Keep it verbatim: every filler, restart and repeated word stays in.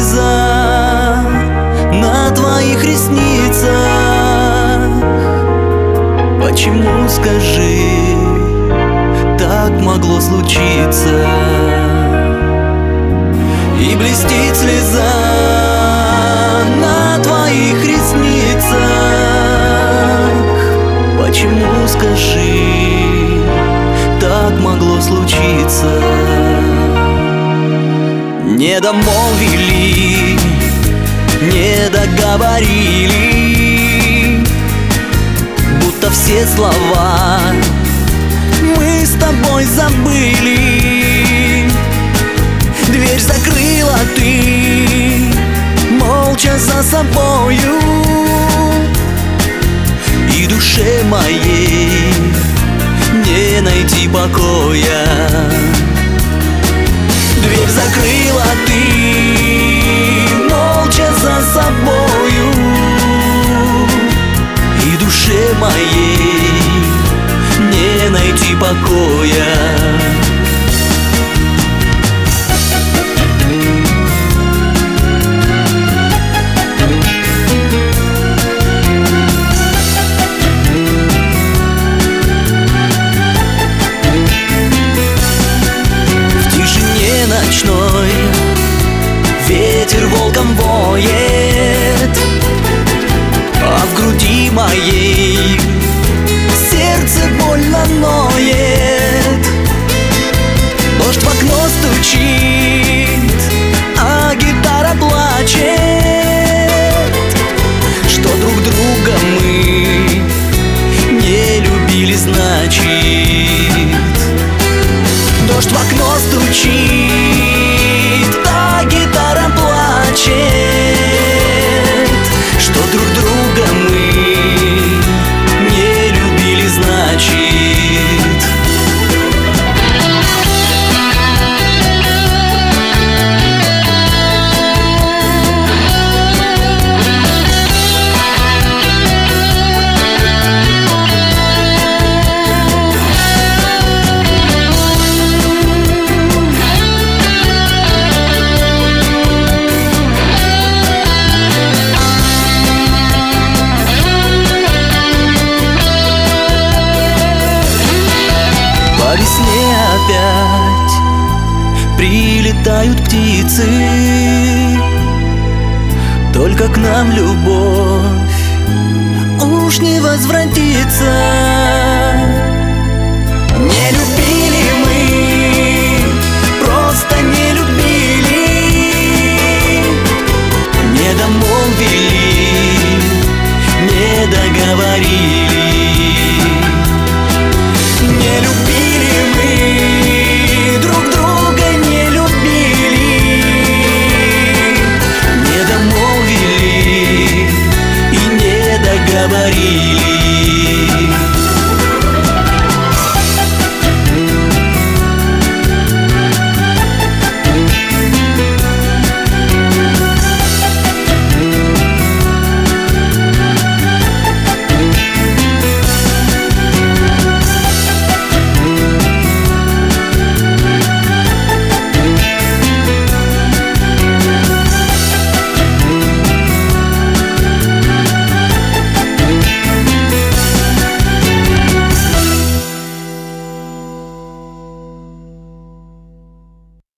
слеза на твоих ресницах. Почему, скажи, так могло случиться? И блестит слеза на твоих ресницах. Почему, скажи, так могло случиться? Не домолвили, не договорили, будто все слова мы с тобой забыли. Дверь закрыла ты, молча за собою, и душе моей не найти покоя. Дверь закрыла ты, молча за собою, и душе моей не найти покоя. Ночной ветер волком воет, а в груди моей сердце больно ноет. Дождь в окно стучит, а гитара плачет, что друг друга мы не любили, значит. Дождь в окно стучит, а гитара плачет, что друг друга мы не любили, значит. По весне опять прилетают птицы, только к нам любовь уж не возвратится. Не